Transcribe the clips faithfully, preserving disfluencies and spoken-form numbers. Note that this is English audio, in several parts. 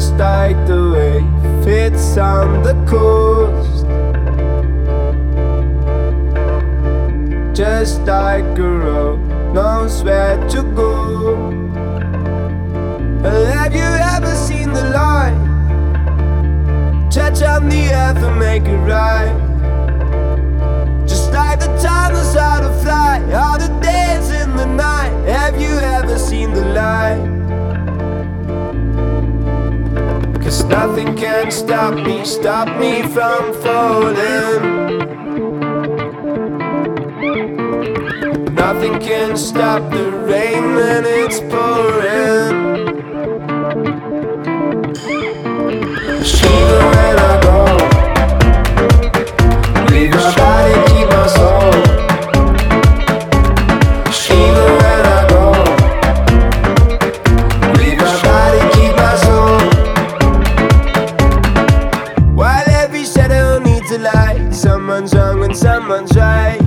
just like the wave, it's on the coast. Just like a road knows where to go. Have you ever seen the light touch on the earth and make it right? Just like the time knows how to fly, all the days in the night. Have you ever seen the light? Cause nothing can stop me, stop me from falling. Nothing can stop the rain when it's pouring. Shiver when I go, leave my body, keep my soul. Shiver when I go, leave my body, keep my soul. While every shadow needs a light, someone's wrong when someone's right.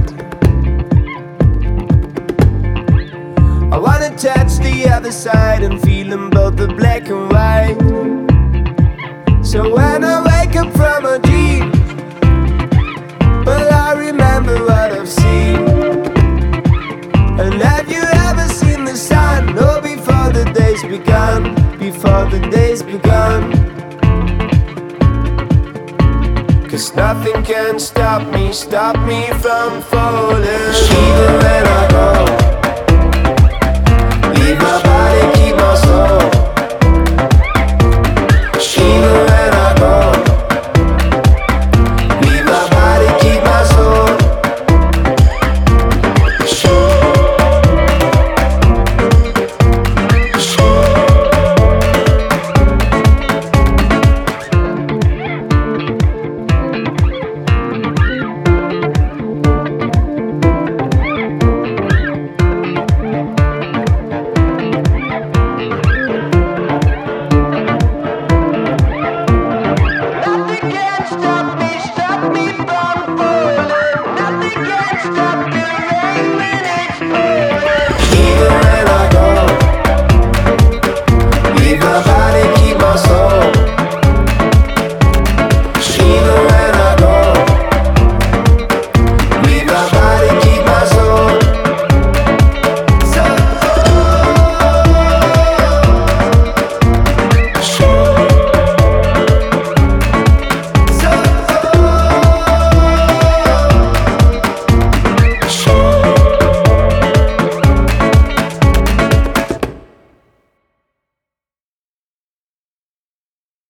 I wanna touch the other side and feel them both the black and white. So when I wake up from a dream, well, I remember what I've seen. And have you ever seen the sun? Oh, before the day's begun, before the day's begun. Cause nothing can stop me, stop me from falling. Even when I go,